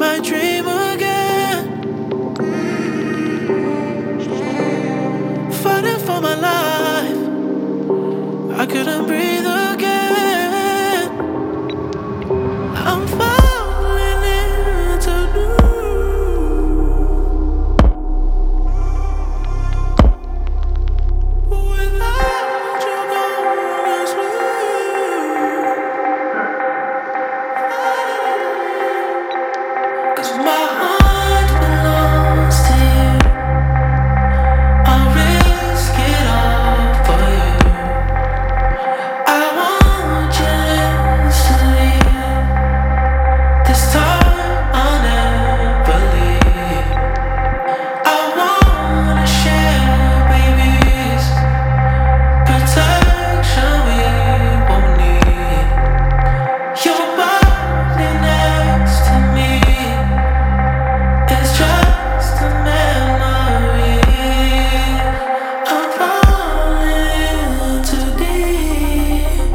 I dream again, fighting for my life. I couldn't breathe again. I'm falling into new. Without you going to sleep. 'Cause my heart belongs to you. I'll risk it all for you. I want you instantly. This time I'll never leave. I wanna share babies, protection we won't need. Your body next to me is just a memory. I'm falling too deep.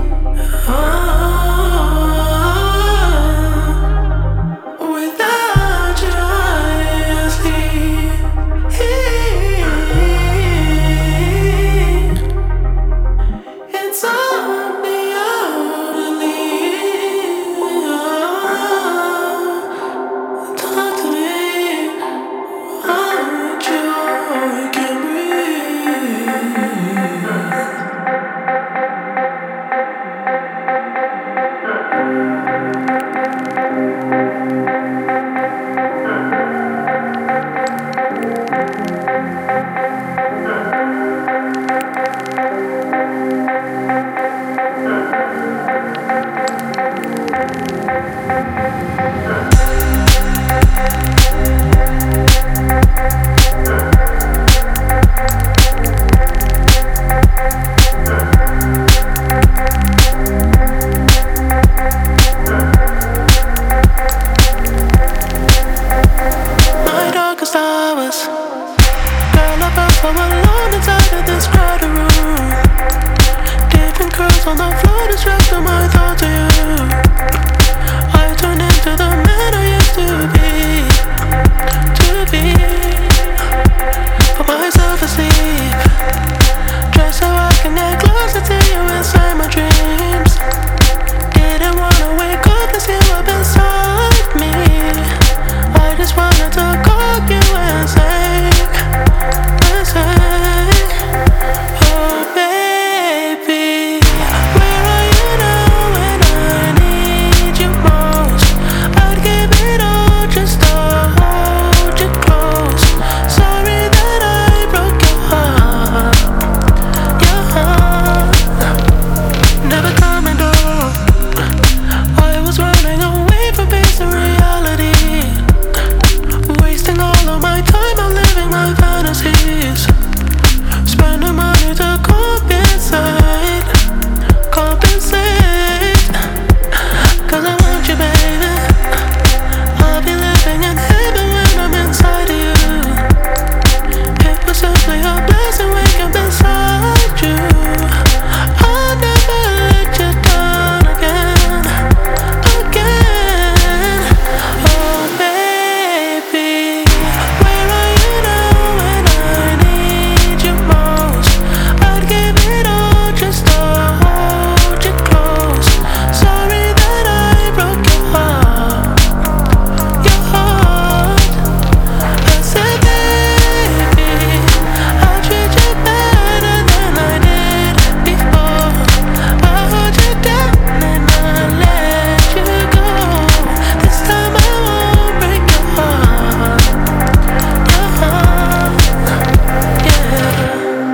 Without you, I sleep. It's on me to leave. Talk to me. Without you, I can't breathe. My darkest hours, girl, I felt so alone inside of this crowded room. Different curls on the floor, distracting my thoughts to you. I turned into the man I used to be. Put myself asleep, just so I can get closer to you inside my dreams. Didn't wanna wake up and see you up inside me. I just wanted to call you and say, oh baby, where are you now when I need you most? I'd give it all just to hold you close. Sorry that I broke your heart, your heart. Never coming home. I was running away from peace and reality, wasting all of my time out living my fantasies, spending money to compensate. 'Cause I want you, baby. I'll be living in heaven when I'm inside of you. It was simply a blessing waking up inside you. I'll never let you down again, again. Oh baby, where are you now when I need you most? I'd give it all just to hold you close. Sorry that I broke your heart, your heart. I said, baby, I'll treat you better than I did before. I'll hold you down and I'll let you go. This time I won't break your heart, yeah.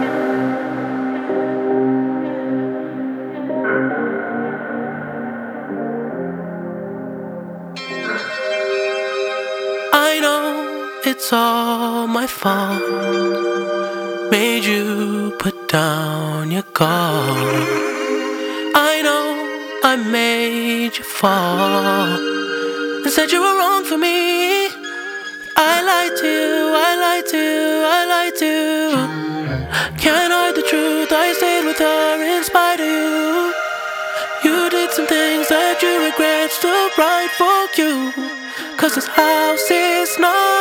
I know it's all my fault. Made you put down your guard. I know I made you fall and said you were wrong for me. I lied to you, I lied to you, I lied to you. Can't hide the truth, I stayed with her in spite of you. You did some things that you regret, still right for you. 'Cause 'cause this house is not